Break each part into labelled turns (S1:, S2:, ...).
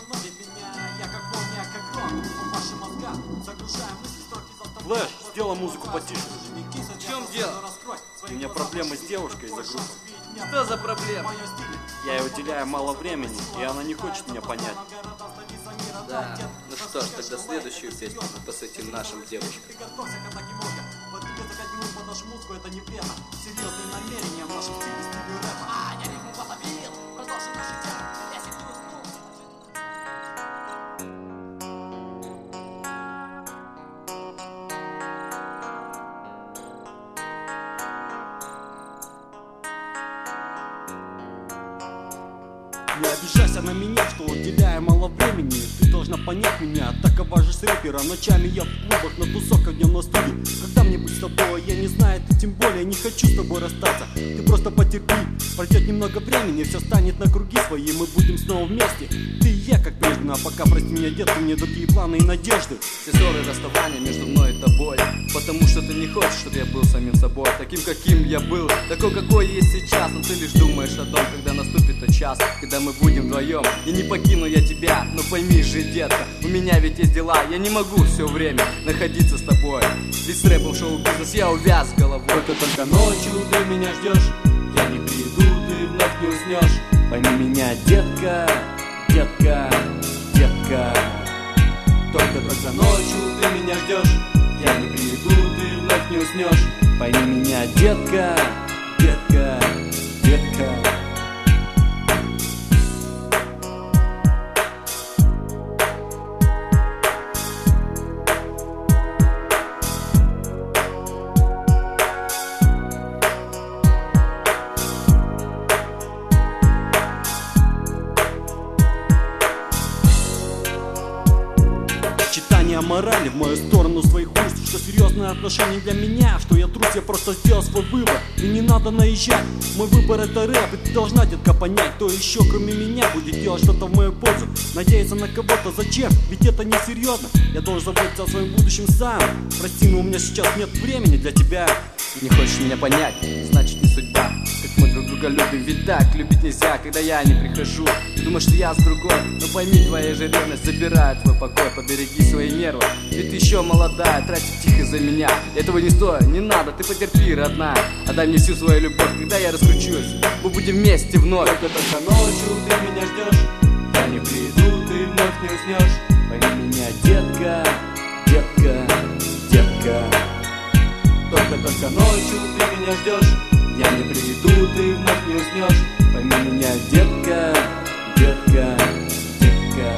S1: Флэш, сделай музыку потише.
S2: В чем дело?
S1: У меня проблемы с девушкой из-за группы.
S2: Что за проблема?
S1: Я ей уделяю мало времени, и она не хочет меня понять.
S2: Да, ну что ж, тогда следующую песню мы посвятим нашим девушкам.
S1: Не обижайся на меня, что уделяю мало времени. Ты должна понять меня, такова же с рэпера. Ночами я в клубах, на тусовках, днем на студии. Когда мне быть с тобой, я не знаю, ты тем более не хочу с тобой расстаться. Ты просто потерпи, пройдет немного времени, все станет на круги свои, мы будем снова вместе. Ты и я как прежде, а пока, прости меня, детка, мне другие планы и надежды.
S2: Все ссоры и расставания между мной и тобой, потому что ты не хочешь, чтобы я был самим собой, таким, каким я был, такой, какой есть сейчас. Но ты лишь думаешь о том, когда наступит тот час, когда мы будем вдвоем, и не покину я тебя. Но пойми же, детка, у меня ведь есть дела, я не могу все время находиться с тобой, ведь с рэпом шоу-бизнес я увяз головой.
S1: Только ночью ты меня ждешь, я не приду, ты вновь не уснешь. Пойми меня, детка, детка, детка. Только ночью ты меня ждешь, я не приду, ты вновь не уснешь. Пойми меня, детка, детка, детка. Читание морали в мою сторону своих уст, что серьезные отношения для меня, что я трус, я просто сделал свой выбор. И не надо наезжать, мой выбор это рэп, и ты должна, детка, понять, кто еще кроме меня будет делать что-то в мою пользу. Надеяться на кого-то зачем, ведь это не серьезно. Я должен заботиться о своем будущем сам. Прости, но у меня сейчас нет времени для тебя.
S2: Не хочешь меня понять, значит не судьба. Как мы друг друга любим, ведь так любить нельзя, когда я не прихожу. Ты думаешь, что я с другой, но пойми, твоя же ревность забирает твой покой. Побереги свои нервы, ведь ты еще молодая, тратить тихо за меня. Этого не стоит, не надо, ты потерпи, родная. Отдай мне всю свою любовь, когда я раскручусь, мы будем вместе вновь.
S1: Только ночью ты меня ждешь, я не приду, ты вновь не уснешь. Пойми меня, детка, детка, детка. Только ночью ты меня ждешь, я не приду, ты вновь не уснешь. Пойми меня, детка, детка, детка.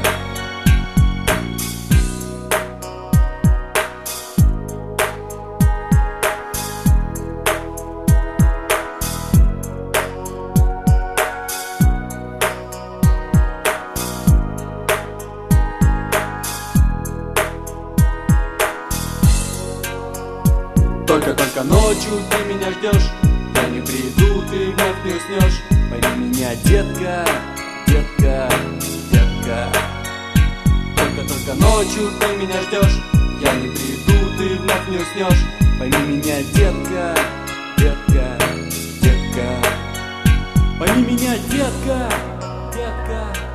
S1: Только ночью ты меня ждешь, я не приду, ты вновь не уснешь. Пойми меня, детка, детка, детка. Только ночью ты меня ждешь, я не приду, ты вновь не уснешь. Пойми меня, детка, детка, детка. Пойми меня, детка, детка.